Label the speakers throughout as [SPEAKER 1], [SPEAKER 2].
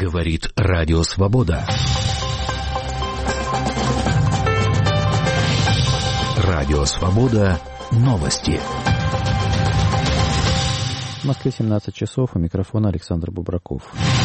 [SPEAKER 1] Говорит Радио Свобода. Радио Свобода. Новости.
[SPEAKER 2] В Москве 17 часов. У микрофона Александр Бубраков.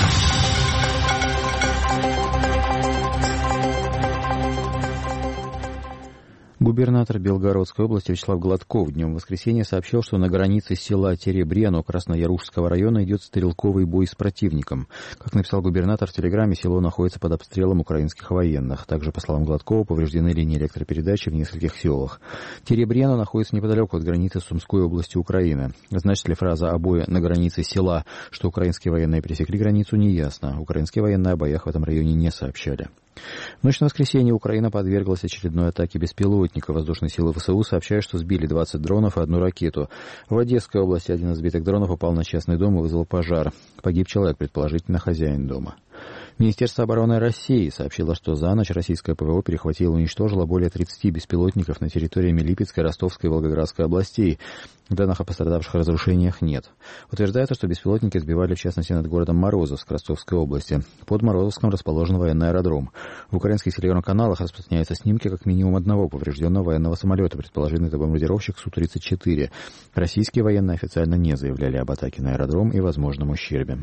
[SPEAKER 2] Губернатор Белгородской области Вячеслав Гладков днем в воскресенье сообщил, что на границе села Теребрено Красноярушского района идет стрелковый бой с противником. Как написал губернатор в телеграмме, село находится под обстрелом украинских военных. Также, по словам Гладкова, повреждены линии электропередачи в нескольких селах. Теребрено находится неподалеку от границы с Сумской областью Украины. Значит ли фраза о бое на границе села, что украинские военные пересекли границу, неясно. Украинские военные о боях в этом районе не сообщали. В ночь на воскресенье Украина подверглась очередной атаке беспилотника. Воздушные силы ВСУ сообщают, что сбили 20 дронов и одну ракету. В Одесской области один из сбитых дронов упал на частный дом и вызвал пожар. Погиб человек, предположительно хозяин дома. Министерство обороны России сообщило, что за ночь российское ПВО перехватило и уничтожило более 30 беспилотников на территории Липецкой, Ростовской и Волгоградской областей. Данных о пострадавших разрушениях нет. Утверждается, что беспилотники сбивали в частности над городом Морозовск Ростовской области. Под Морозовском расположен военный аэродром. В украинских телеграм-каналах распространяются снимки как минимум одного поврежденного военного самолета, предположительно это бомбардировщик Су-34. Российские военные официально не заявляли об атаке на аэродром и возможном ущербе.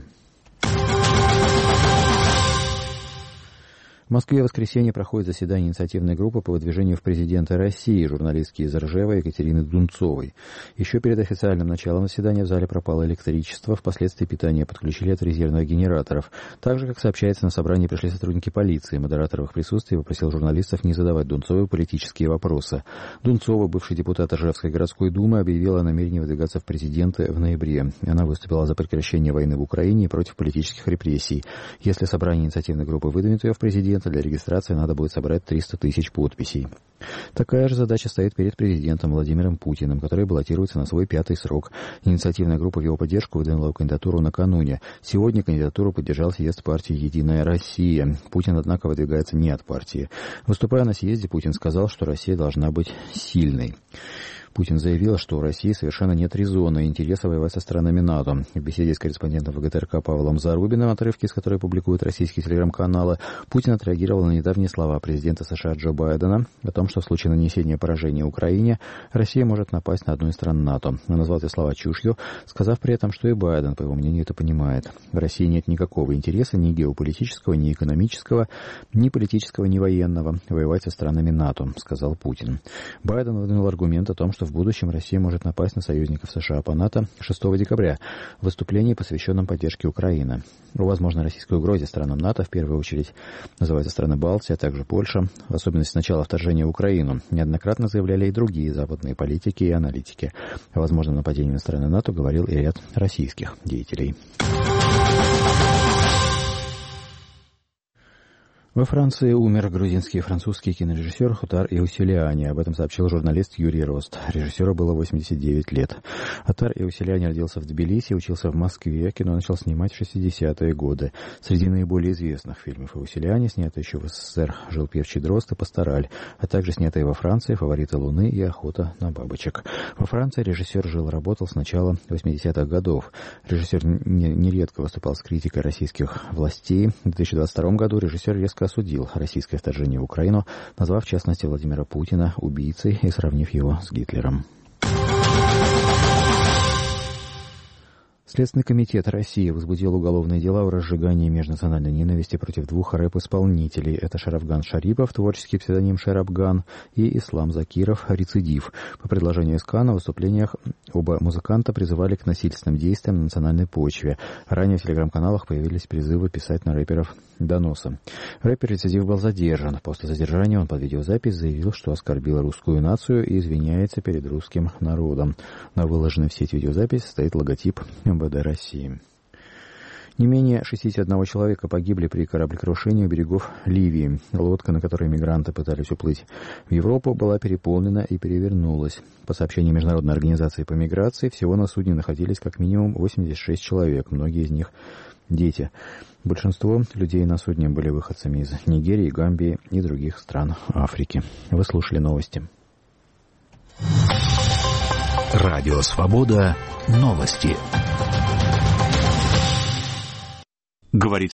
[SPEAKER 2] В Москве в воскресенье проходит заседание инициативной группы по выдвижению в президенты России журналистки из Ржева Екатерины Дунцовой. Еще перед официальным началом заседания в зале пропало электричество, впоследствии питание подключили от резервных генераторов. Также, как сообщается, на собрание пришли сотрудники полиции. Модератор в их присутствии попросил журналистов не задавать Дунцовой политические вопросы. Дунцова, бывший депутат Ржевской городской думы, объявила о намерении выдвигаться в президенты в ноябре. Она выступила за прекращение войны в Украине и против политических репрессий. Если собрание инициативной группы выдвинет ее в президент, для регистрации надо будет собрать 300 тысяч подписей. Такая же задача стоит перед президентом Владимиром Путиным, который баллотируется на свой 5-й срок. Инициативная группа в его поддержку выдвинула кандидатуру накануне. Сегодня кандидатуру поддержал съезд партии «Единая Россия». Путин, однако, выдвигается не от партии. Выступая на съезде, Путин сказал, что Россия должна быть сильной. Путин заявил, что у России совершенно нет резона и интереса воевать со странами НАТО. В беседе с корреспондентом ВГТРК Павлом Зарубиным, отрывки из которой публикуют российские телеграм-каналы, Путин отреагировал на недавние слова президента США Джо Байдена о том, что в случае нанесения поражения Украине Россия может напасть на одну из стран НАТО. Он назвал эти слова чушью, сказав при этом, что и Байден, по его мнению, это понимает. В России нет никакого интереса ни геополитического, ни экономического, ни политического, ни военного воевать со странами НАТО, сказал Путин. Байден выдвинул аргумент о том, что в будущем Россия может напасть на союзников США по НАТО 6 декабря в выступлении, посвященном поддержке Украины. О возможной российской угрозе странам НАТО в первую очередь называются страны Балтии, а также Польша, в особенности с начала вторжения в Украину. Неоднократно заявляли и другие западные политики и аналитики. О возможном нападении на страны НАТО говорил и ряд российских деятелей. Во Франции умер грузинский и французский кинорежиссер Атар Иосилиани. Об этом сообщил журналист Юрий Рост. Режиссеру было 89 лет. Атар Иосилиани родился в Тбилиси, учился в Москве. Кино начал снимать в 60-е годы. Среди наиболее известных фильмов Иосилиани, снятые еще в СССР, «Жил певчий дрозд» и «Пастораль», а также снятые во Франции «Фавориты Луны» и «Охота на бабочек». Во Франции режиссер жил и работал с начала 80-х годов. Режиссер нередко выступал с критикой российских властей. В 2022 году режиссер резко осудил российское вторжение в Украину, назвав в частности Владимира Путина убийцей и сравнив его с Гитлером. Следственный комитет России возбудил уголовные дела о разжигании межнациональной ненависти против двух рэп-исполнителей. Это Шарафган Шарипов, творческий псевдоним Шарапган, и Ислам Закиров, рецидив. По предложению СК на выступлениях оба музыканта призывали к насильственным действиям на национальной почве. Ранее в телеграм-каналах появились призывы писать на рэперов доносы. Рэпер-рецидив был задержан. После задержания он под видеозапись заявил, что оскорбил русскую нацию и извиняется перед русским народом. На выложенной в сеть видеозаписи стоит логотип МВД России. Не менее 61 человека погибли при кораблекрушении у берегов Ливии. Лодка, на которой мигранты пытались уплыть в Европу, была переполнена и перевернулась. По сообщению Международной организации по миграции, всего на судне находились как минимум 86 человек, многие из них дети. Большинство людей на судне были выходцами из Нигерии, Гамбии и других стран Африки. Вы слушали новости.
[SPEAKER 1] Радио Свобода. Новости. Говорит